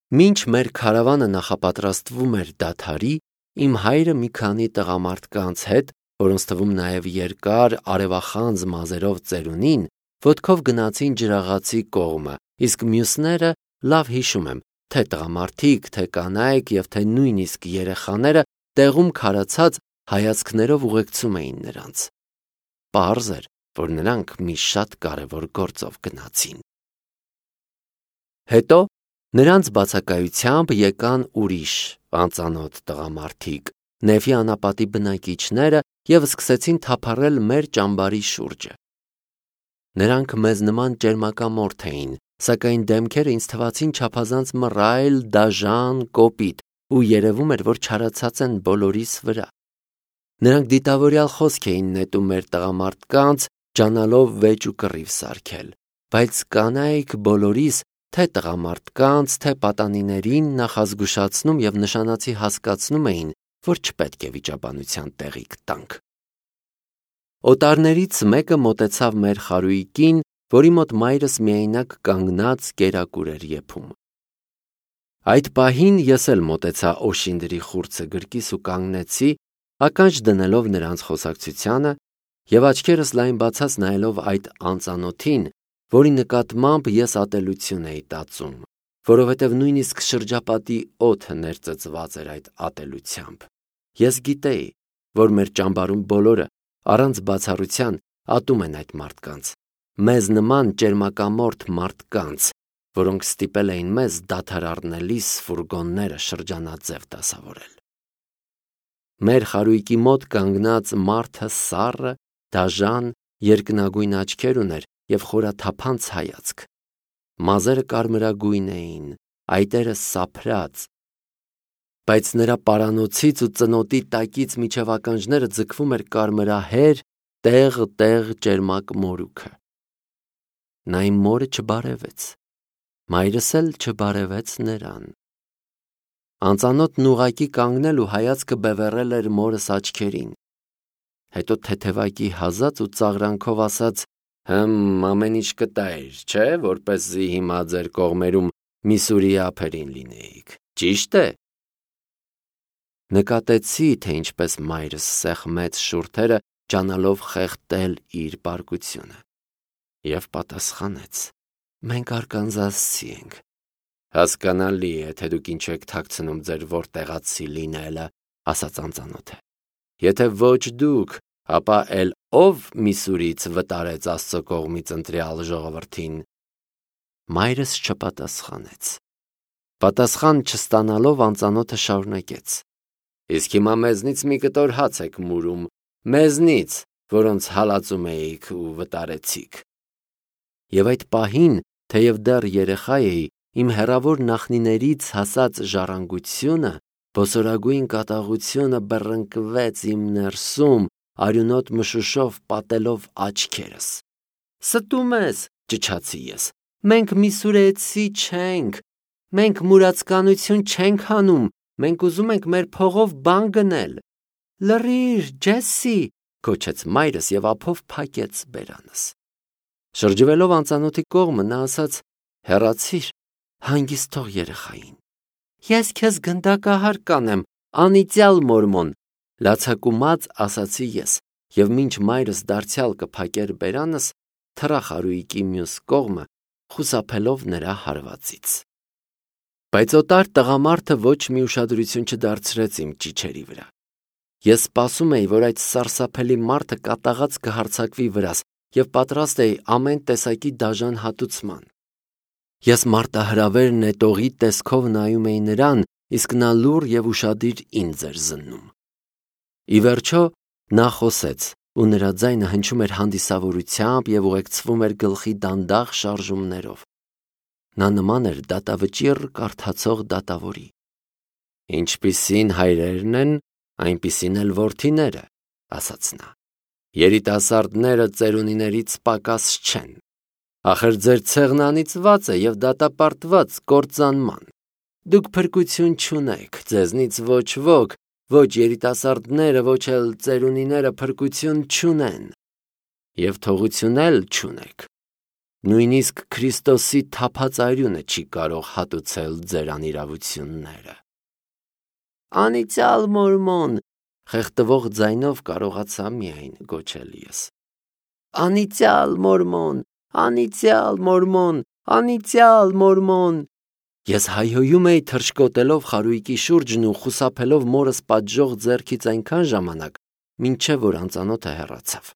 Մինչ մեր քարավանը նախապատրաստվում էր դադարի, իմ հայրը մի քանի տղամարդկանց հետ, որոնց թվում նաև երկար արևախանձ մազերով ծերունին, ոտքով գնացին ջրաղացի կողմը, իսկ մյուսները, լավ հիշում եմ, թե տղամարդիկ, թե կանայք և թե նույնիսկ երեխաները տեղում քարացած հայացքներով ուղեկցում էին նրանց։ Պարզ էր, որ նրանք մի շատ կարևոր գործով գնացին։ Հետո նրանց բացակայությամբ եկան ուրիշ անծանոթ տղամարդիկ, Նեֆի անապատի բնակիչները, և սկսեցին թափառել մեր ճամբարի շուրջը։ Նրանք մեզ նման ճերմակամորթ էին, սակայն դեմքերը ինձ թվացին չափազանց մռայլ, դաժան, կոպիտ, ու երևում էր, որ չարացած են բոլորիս վրա։ Նրանք դիտավորյալ խոսք էին նետում մեր տղամարդկանց, ջանալով վեճ ու կռիվ սարքել, բայց կանայք բոլորիս, թե տղամարդկանց, թե պատանիներին նախազգուշացնում և նշանացի հասկացնում էին, որ չպետք է վիճաբանության տեղիք տանք։ Օտարներից մեկը մոտեցավ մեր խարույկին, որի մոտ մայրս միայնակ կանգնած կերակուր էր եփում։ Այդ պահին ես էլ մոտեցա օշինդրի խուրձը գրկիս ու կանգնեցի, ականջ դնելով նրանց խոսակցությանը և աչքերս լայն բացած նայելով այդ անծանոթին, որի նկատմամբ ես ատելություն էի տածում, որովհետև նույնիսկ շրջապատի օդը ներծծված էր այդ ատելությամբ։ Ես գիտեի, որ մեր ճամբարում բոլորը, առանց բացառության, ատում են այդ մարդկանց, մեզ նման ճերմակամորթ մարդկանց, որոնք ստիպել էին մեզ դադար առնելիս ֆուրգոնները շրջանաձև դասավորել։ Մեր խարույկի մոտ կանգնած մարդը սառը, դաժան, երկնագույն աչքեր ուներ և խորաթափանց հայացք։ Մազերը կարմրագույն էին, այտերը սափրած, բայց նրա պարանոցից ու ծնոտի տակից մինչև ականջները ձգվում էր կարմրահեր, տեղ ճերմակ մորուքը։ Նա իմ մորը չբարևեց, մայրս էլ չբարևեց նրան։ Անծանոթն ուղղակի կանգնել ու հայացքը բևեռել էր մորս աչքերին։ Հետո թեթևակի հազած ու ծաղրանքով ասաց. ամեն ինչ կտայր, չէ, որպեսզի հիմա ձեր կողմերում Միսսուրիի ափերին լինեիք, ճի՞շտ է։ Նկատեցի, թե ինչպես մայրս սեղմեց շուրթերը, ջանալով խեղդել իր պարկությունը, և պատասխանեց. մենք արկանզասցի ենք։ Հասկանալի է, թե դուք ինչ եք թաքցնում ձեր որտեղացի լինելը, ասաց անծանոթը։ Եթե ոչ դուք, ապա էլ ով Միսսուրիից վտարեց Աստծո կողմից ընտրյալ ժողովրդին։ Մայրս չպատասխանեց։ Պատասխան չստանալով անծանոթը շարունակեց. Իսկ հիմա մեզնից մի կտոր հաց եք մուրում, մեզնից, որոնց հալածում էիք ու վտարեցիք։ Եվ այդ պահին, թեև դեռ երեխա էի, իմ հեռավոր նախնիներից հասած ժառանգությունը, բոսորագույն կատաղությունը բռնկվեց իմ ներսում, արյունոտ մշուշով պատելով աչքերս։ Ստում ես, ճչացի ես, մենք միսուրեցի չենք, մենք մուրացկանություն չենք անում, մենք ուզում ենք մեր փողով բան գնել։ Լռիր, Ջեսսի, գոչեց մայրս և ափով փակեց բերանս։ Շրջվելով անծանոթի կողմը, նա ասաց. հեռացիր, հանգիստ թող երեխային։ Ես քեզ գնդակահար կանեմ, անիծյալ մորմոն, լացակումած ասացի ես, և մինչ մայրս դարձյալ կփակեր բերանս, թռա խարույկի մյուս կողմը, խուսափելով նրա հարվածից։ Բայց օտար տղամարդը ոչ մի ուշադրություն չդարձրեց իմ ճիչերի վրա։ Ես սպասում էի, որ այդ սարսափելի մարդը կատաղած կհարձակվի վրաս և պատրաստ էի ամեն տեսակի դաժան հատուցման։ Ես մարտահրավեր նետողի տեսքով նայում էի նրան, իսկ նա լուռ և ուշադիր ինձ էր զննում։ Ի վերջո նա խոսեց, ու նրա ձայնը հնչում էր հանդիսավորությամբ և ուղեկցվում էր գլխի դանդաղ շարժումներով։ Նա նման էր դատավճիռ կարդացող դատավորի։ Ինչպիսին հայրերն են, այնպիսին էլ որդիները, ասաց նա։ Երիտասարդները ծերունիներից պակաս չեն։ Ախր ձեր ցեղն անիծված է և դատապարտված կործանման։ Դուք փրկություն չունեք, ձեզնից ոչ ոք, ոչ երիտասարդները, ոչ էլ ծերունիները փրկություն չունեն, և թողություն էլ չունեք։ Նույնիսկ Քրիստոսի թափած արյունը չի կարող հատուցել ձեր անիրավությունները։ Անիծյալ մորմոն, խեղդվող ձայնով կարողացա միայն գոչել ես։ Անիծյալ մորմոն, անիծյալ մորմոն, անիծյալ մորմոն։ Ես հայհոյում էի թռչկոտելով խարույկի շուրջն ու խուսափելով մորս պատժող ձեռքից այնքան ժամանակ, մինչև որ անծանոթը հեռացավ։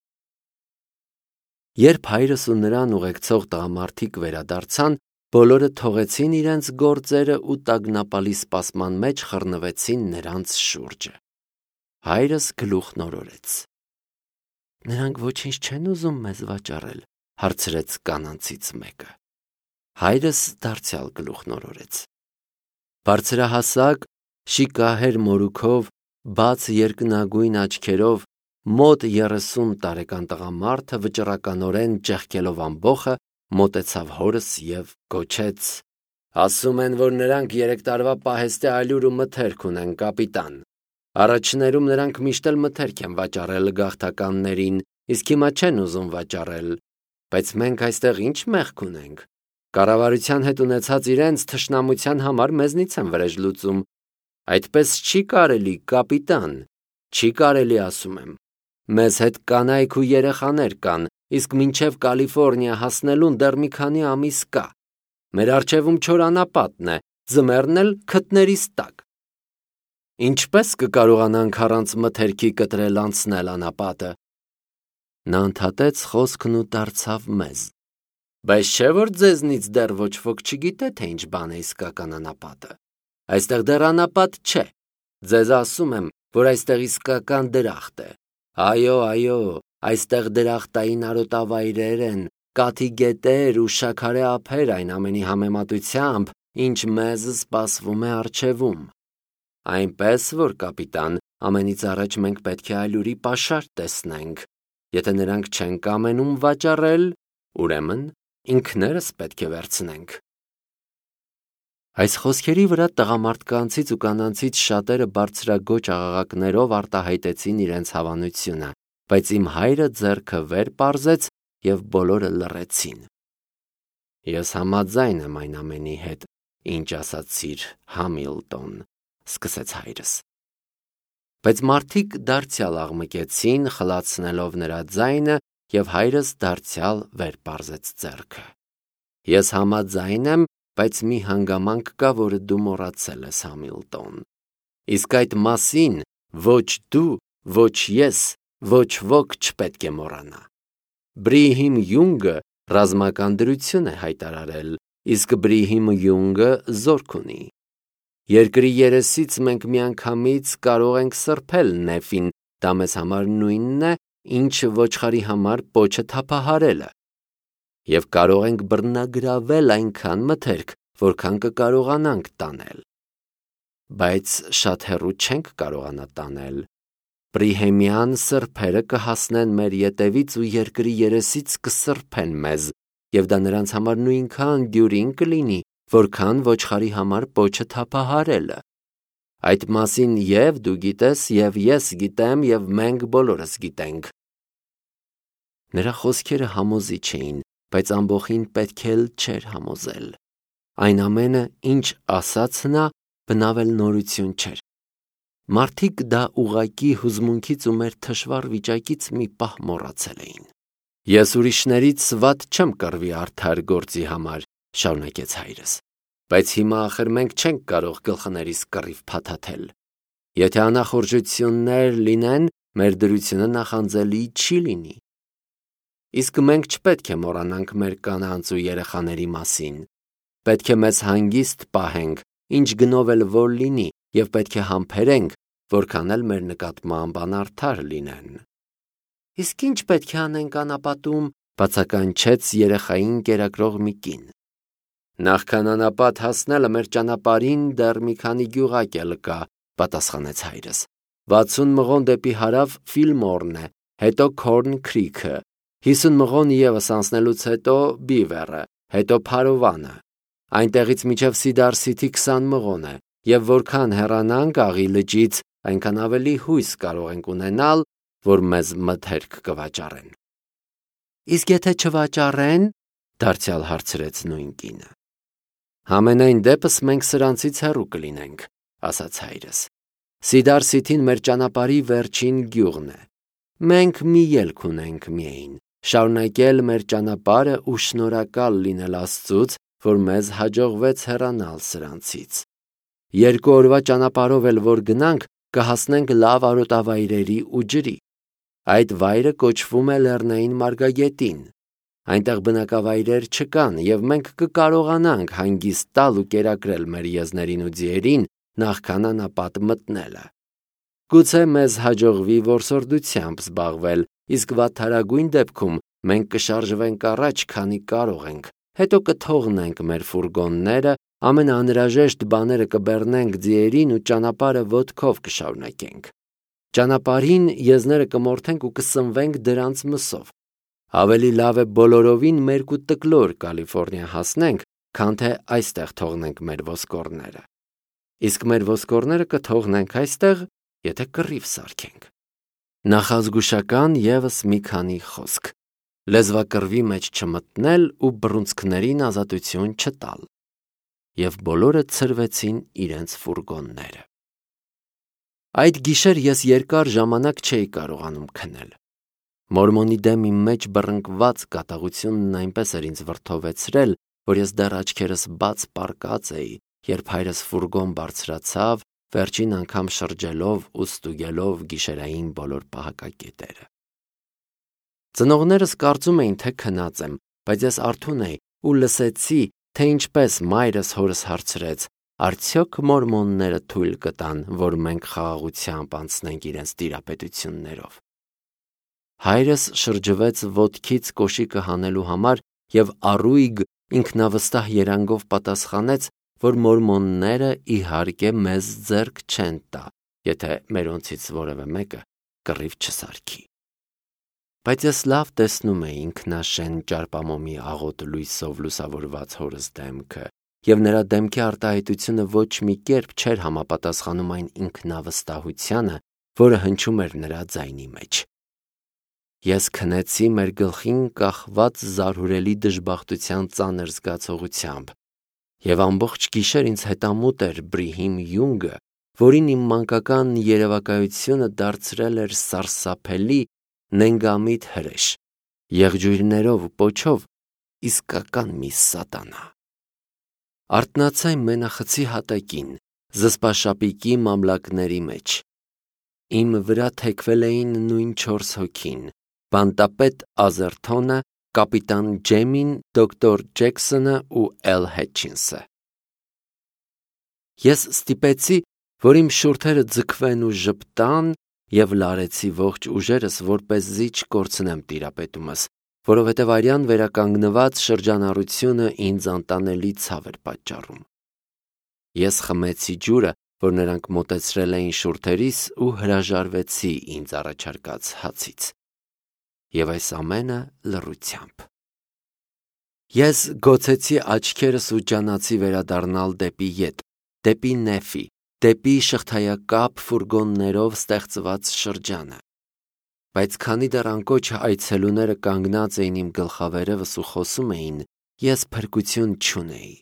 Երբ հայրս ու նրան ուղեկցող տղամարդիկ վերադարձան, բոլորը թողեցին իրենց գործերը ու տագնապալի սպասման մեջ խռնվեցին նրանց շուրջը։ Հայրս գլուխն օրորեց։ Նրանք ոչինչ չեն ուզում մեզ վաճառել, հարցրեց կանանցից մեկը։ Հայրս դարձյալ գլուխն օրորեց։ Բարձրահասակ, շիկահեր մորուքով, բաց երկնագույն աչքերով, մոտ 30 տարեկան տղամարդը վճռականորեն ճեղքելով ամբոխը մոտեցավ հորս և գոչեց. Ասում են, որ նրանք 3 տարվա պահեստե ալյուր ու մթերք ունեն, կապիտան։ Առաջներում նրանք միշտ էլ մթերք են վաճառել գաղթականներին, իսկ հիմա չեն ուզում վաճառել, բայց մենք այստեղ ինչ մեղք ունենք։ Կառավարության հետ ունեցած իրենց թշնամության համար մեզնից են վրեժ լուծում։ Այդպես չի կարելի, կապիտան, չի կարելի, ասում եմ։ Մեզ հետ կանայք ու երեխաներ կան, իսկ մինչև Կալիֆոռնիա հասնելուն դեռ մի քանի ամիս կա։ Մեր առջևում չոր անապատն է, ձմեռն էլ քթներիս տակ։ Ինչպես կկարողանանք առանց մթերքի կտրել անցնել անապատը։ Նա ընդհատեց խոսքն ու դարձավ մեզ։ Բայց չէ՞ որ ձեզնից դեռ ոչ ոք չգիտե, թե ինչ բան է իսկական անապատը։ Այստեղ դեռ անապատ չէ։ Ձեզ ասում եմ, որ այստեղ իսկական դրախտ է։ Այո, այստեղ դրախտային արոտավայրեր են, կաթի գետեր ու շաքարե ափեր այն ամենի համեմատությամբ, ինչ մեզ սպասվում է առջևում։ Այնպես որ, կապիտան, ամենից առաջ մենք պետք է ալյուրի պաշար տեսնենք։ Եթե նրանք չեն կամենում վաճառել, ուրեմն ինքներս պետք է վերցնենք։ Այս խոսքերի վրա տղամարդկանցից ու կանանցից շատերը բարձրագոչ աղաղակներով արտահայտեցին իրենց հավանությունը, բայց իմ հայրը ձեռքը վեր պարզեց և բոլորը լռեցին։ Ես համաձայն եմ այն ամենի հետ, ինչ ասացիր, Համիլտոն, սկսեց հայրս։ Բայց մարդիկ դարձյալ աղմկեցին, խլացնելով նրա ձայնը, և հայրս դարձյալ վեր պարզեց ձեռքը։ Ես համաձայն եմ, բայց մի հանգամանք կա, որը դու մոռացել ես, Համիլտոն։ Իսկ այդ մասին ոչ դու, ոչ ես, ոչ ոք չպետք է մոռանա։ Բրիհիմ Յունգը ռազմական դրություն է հայտարարել, իսկ Բրիհիմ Յունգը զորք ունի։ Երկրի երեսից մենք միանգամից կարող ենք սրբել նեֆին, դա մեզ համար նույնն է, ինչ ոչխարի համար պոչը թափահարելը։ Եվ կարող ենք բռնագրավել այնքան մթերք, որքան կկարողանանք տանել։ Բայց շատ հեռու չենք կարողանա տանել։ Բրիհեմյան սրբերը կհասնեն մեր ետևից ու երկրի երեսից կսրբեն մեզ, և դա նրանց համար նույնքան դյուրին կլինի, որքան ոչխարի համար պոչը թափահարելը։ Այդ մասին և դու գիտես, և ես գիտեմ, և մենք բոլորս գիտենք։ Նրա խոսքերը համոզիչ էին, բայց ամբոխին պետք էլ չէր համոզել։ Այն ամենը, ինչ ասաց նա, բնավել նորություն չէր։ Մարդիկ դա ուղղակի հուզմունքից ու մեր թշվառ վիճակից մի պահ մոռացել էին։ Ես ուրիշներից վատ չեմ կռվի արդար գործի համար, շարունակեց հայրս, բայց հիմա ախր մենք չենք կարող գլխներիս կռիվ փաթաթել։ Եթե անախորժություններ լինեն, մեր դրությունը նախանձելի չի լինի։ Իսկ մենք չպետք է մոռանանք մեր կանանց ու երեխաների մասին։ Պետք է մեզ հանգիստ պահենք, ինչ գնով էլ որ լինի, և պետք է համբերենք, որքան էլ մեր նկատմամբ անարդար լինեն։ Իսկ ինչ պետք է անենք անապատում, բացականչեց երեխային կերակրող մի կին։ Նախքան անապատ հասնելը մեր ճանապարհին դեռ մի քանի գյուղակ էլ կա, պատասխանեց հայրս։ 60 մղոն դեպի հարավ Ֆիլմորն է, հետո Քորն Քրիքը, 50 մղոն ևս անցնելուց հետո Բիվերը, հետո Փարովանը։ Այնտեղից մինչև Սիդար Սիթի 20 մղոն է, և որքան հեռանանք աղի լճից, այնքան ավելի հույս կարող ենք ունենալ, որ մեզ մթերք կվաճառեն։ Իսկ եթե չվաճառեն, դարձյալ հարցրեց նույն կինը։ Համենայն դեպս մենք սրանցից հեռու կլինենք, ասաց հայրս։ Սիդար-Սիթին մեր ճանապարհի վերջին գյուղն է։ Մենք մի ելք ունենք միայն, շարունակել մեր ճանապարհը ու շնորհակալ լինել Աստծուց, որ մեզ հաջողվեց հեռանալ սրանցից։ 2 օրվա ճանապարհով էլ որ գնանք, կհասնենք լավ արոտավայրերի ու ջրի։ Այդ վայրը կոչվում է Լեռնային մարգագետին։ Այնտեղ բնակավայրեր չկան, եւ մենք կկարողանանք հանգիստ տալ ու կերակրել մեր եզներին ու ձիերին, նախքան անապատ մտնելը։ Գուցե մեզ հաջողվի որսորդությամբ զբաղվել, իսկ վատթարագույն դեպքում մենք կշարժվենք առաջ, քանի կարող ենք, հետո կթողնենք մեր ֆուրգոնները, ամենաանհրաժեշտ բաները կբեռնենք ձիերին ու ճանապարհը ոտքով կշարունակենք։ Ճանապարհին եզները կմորթենք ու կսնվենք դրանց մսով։ Ավելի լավ է բոլորովին մերկ ու տկլոր Կալիֆոռնիա հասնենք, քան թե այստեղ թողնենք մեր ոսկորները։ Իսկ մեր ոսկորները կթողնենք այստեղ, եթե կռիվ սարքենք։ Նախազգուշական ևս մի քանի խոսք։ Լեզվակռվի մեջ չմտնել ու բռունցքներին ազատություն չտալ։ Եվ բոլորը ցրվեցին իրենց ֆուրգոնները։ Այդ գիշեր ես երկար ժամանակ չէի կարողանում քնել։ Մորմոնի դեմ իմ մեջ բռնկված կատաղությունն այնպես էր ինձ վրդովեցրել, որ ես դեռ աչքերս բաց պառկած էի, երբ հայրս ֆուրգոն բարձրացավ, վերջին անգամ շրջելով ու ստուգելով գիշերային բոլոր պահակակետերը։ Ծնողներս կարծում էին, թե քնած եմ, բայց ես արթուն էի ու լսեցի, թե ինչպես մայրս հորս հարցրեց. արդյոք մորմոնները թույլ կտան, որ մենք խաղաղությամբ անցնենք իրենց տիրապետություններով։ Հայրս շրջվեց ոտքից կոշիկը հանելու համար եւ առույգ ինքնավստահ երանգով պատասխանեց, որ մորմոնները իհարկե մեզ ձեռք չեն տա, եթե մերոնցից որևէ մեկը կռիվ չսարքի։ Բայց ես լավ տեսնում էի ինքնաշեն ճարպամոմի աղոտ լույսով լուսավորված հորս դեմքը, եւ նրա դեմքի արտահայտությունը ոչ մի կերպ չէր համապատասխանում այն ինքնավստահությանը, որը հնչում էր նրա ձայնի մեջ։ Ես քնեցի մեր գլխին կախված զարհուրելի դժբախտության ծանր զգացողությամբ, եւ ամբողջ գիշեր ինձ հետամուտ էր Բրիհիմ Յունգը, որին իմ մանկական երևակայությունը դարձրել էր սարսափելի նենգամիտ հրեշ, եղջյուրներով ու պոչով իսկական մի սատանա։ Արթնացա իմ մենախցի հատակին, զսպաշապիկի մամլակների մեջ։ Իմ վրա թեքվել էին նույն 4 հոգին՝ բանտապետ Ազերթոնը, կապիտան Ջեմին, դոկտոր Ջեքսոնը ու Էլ Հետչինսը։ Ես ստիպեցի, որ իմ շուրթերը ձգվեն ու ժպտան, եւ լարեցի ողջ ուժերս, որպեսզի չկորցնեմ տիրապետումս, որովհետև արյան վերականգնված շրջանառությունը ինձ անտանելի ցավ էր պատճառում։ Ես խմեցի ջուրը, որ նրանք մոտեցրել էին շուրթերիս ու հրաժարվեցի ինձ առաջարկած հացից։ Եվ այս ամենը լռությամբ։ Ես գոցեցի աչքերս ու ջանացի վերադառնալ դեպի ետ, դեպի Նեֆի, դեպի շղթայակապ ֆուրգոններով ստեղծված շրջանը։ Բայց քանի դեռ անկոչ այցելուները կանգնած էին իմ գլխավերևս ու խոսում էին, ես փրկություն չունեի։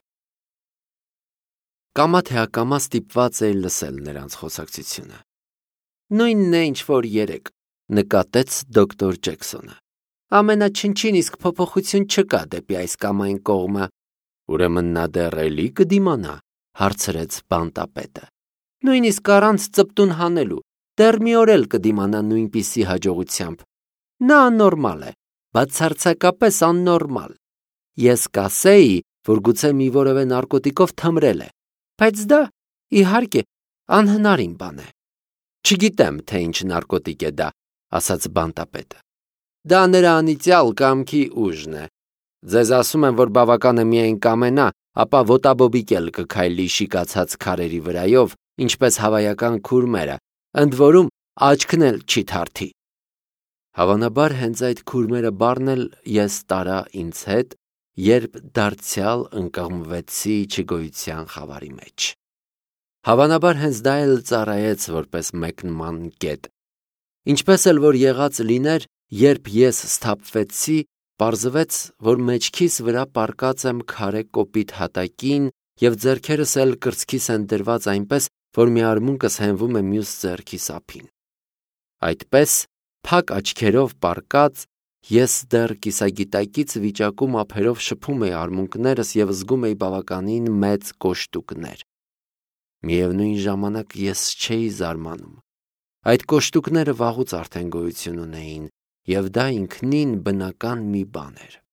Կամա թե ակամա ստիպված էի լսել նրանց խոսակցությունը։ Նույնն է, ինչ որ երեկ, նկատեց դոկտոր Ջեքսոնը։ Ամենաչնչին իսկ փոփոխություն չկա դեպի այս կամ այն կողմը։ Ուրեմն նա դեռ էլի կդիմանա, հարցրեց բանտապետը։ Նույնիսկ առանց ծպտուն հանելու, դեռ մի օր էլ կդիմանա նույնպիսի հաջողությամբ։ Նա աննորմալ է, բացարձակապես աննորմալ։ Ես կասեի, որ գուցե մի որևէ նարկոտիկով թմրել է, բայց դա, իհարկե, անհնարին բան է։ Չգիտեմ, թե ինչ նարկոտիկ է դա, ասաց բանտապետը։ Դա նրա անիծյալ կամքի ուժն է։ Ձեզ ասում եմ, որ բավական է միայն կամենա, ապա ոտաբոբիկ էլ կքայլի շիկացած քարերի վրայով, ինչպես հավայական քուրմերը, ընդ որում աչքն էլ չի թարթի։ Հավանաբար հենց այդ քուրմերը բառն էլ ես տարա ինձ հետ, երբ դարձյալ ընկղմվեցի չգոյության խավարի մեջ։ Հավանաբար հենց դա էլ ծառայեց որպես մեկնման կետ։ Ինչպես էլ որ եղած լիներ, երբ ես սթափվեցի, Պարզվեց, որ մեջքիս վրա պառկած եմ քարե կոպիտ հատակին և ձեռքերս էլ կրծքիս են դրված այնպես, որ մի արմունկս հենվում է մյուս ձեռքիս ափին։ Այդպես, փակ աչքերով պառկած, ես դեռ կիսագիտակից վիճակում ափերով շփում էի արմունկներս և զգում էի բավականին մեծ կոշտուկներ։ Միևնույն ժամանակ ես չէի զարմանում։ Այդ կոշտուկները վաղուց արդեն գոյություն ունեին, և դա ինքնին բնական մի բան էր։